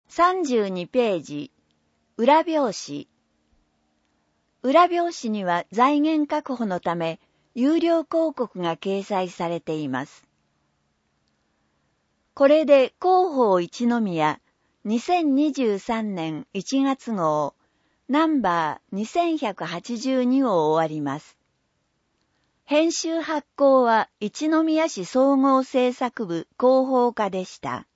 32ページ、裏表紙。裏表紙には財源確保のため、有料広告が掲載されています。これで広報一宮2023年1月号ナンバー2182を終わります。編集発行は一宮市総合制作部広報課でした。